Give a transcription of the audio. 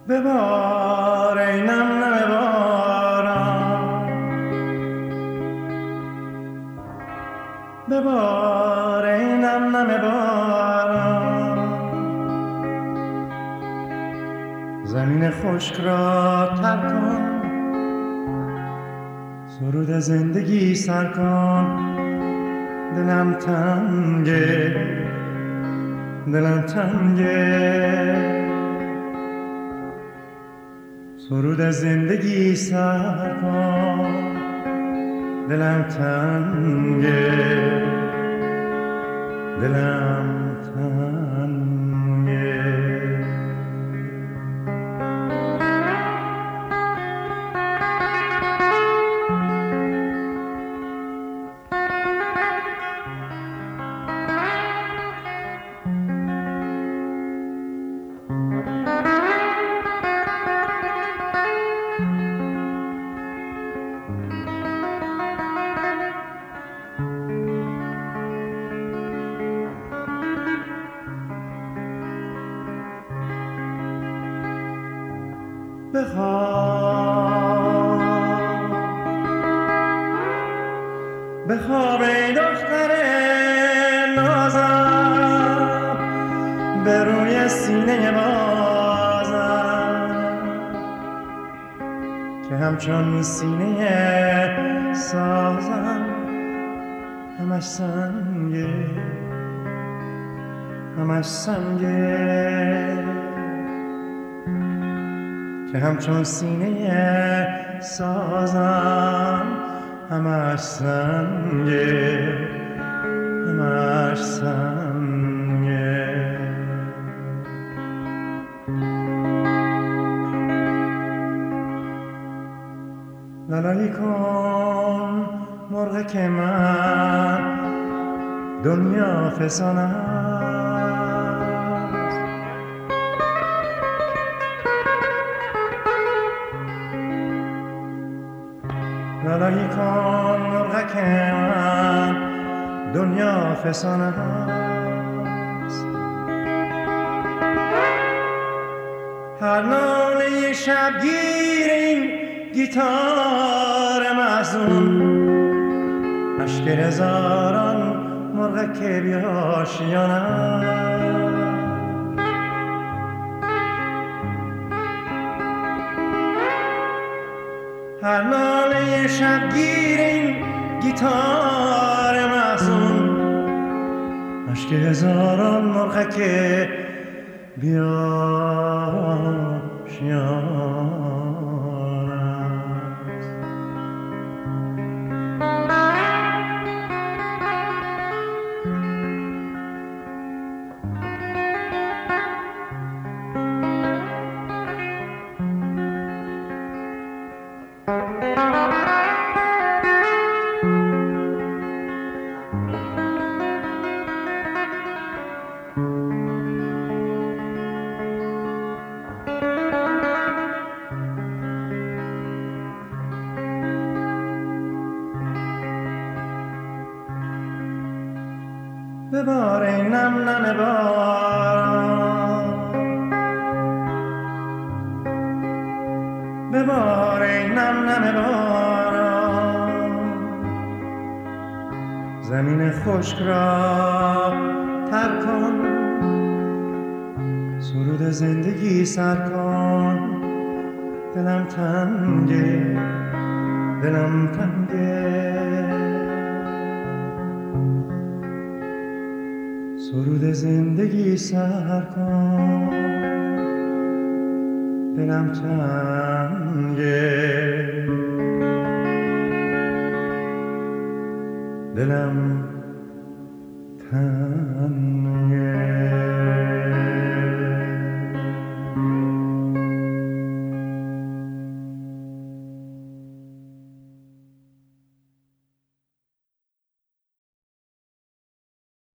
ببار ای نم نم باران، ببار ای نم نم باران، زمین خشک را تر کن، سرود زندگی سر کن. دلم تنگه، دلم تنگه، سرود زندگی سر کن. دلم تنگه، دلم تنگه. بخواب ای دختر نازم، به روی سینه بازم، که همچون سینه سازم همش سنگه، همش سنگه، که همچون سینه سازم همش سنگه، همش سنگه. لالایی کن مرغ که من دنیا فسان است، لالایی کن مرغ که من دنیا فسان است. هر ناله شبگیر این گیتار محزون، اشک هزاران مرغ که بیاشیان است. هر ناله شبگیر این گیتار محزون، اشک هزاران مرغ که بیاشیان. ببار ای نم نم باران، ببار ای نم نم باران، زمین خشک را تر کن، سرود زندگی سر کن. دلم تنگه، دلم تنگه، سرود زندگی سر کن. دلم تنگه، دلم تنگه.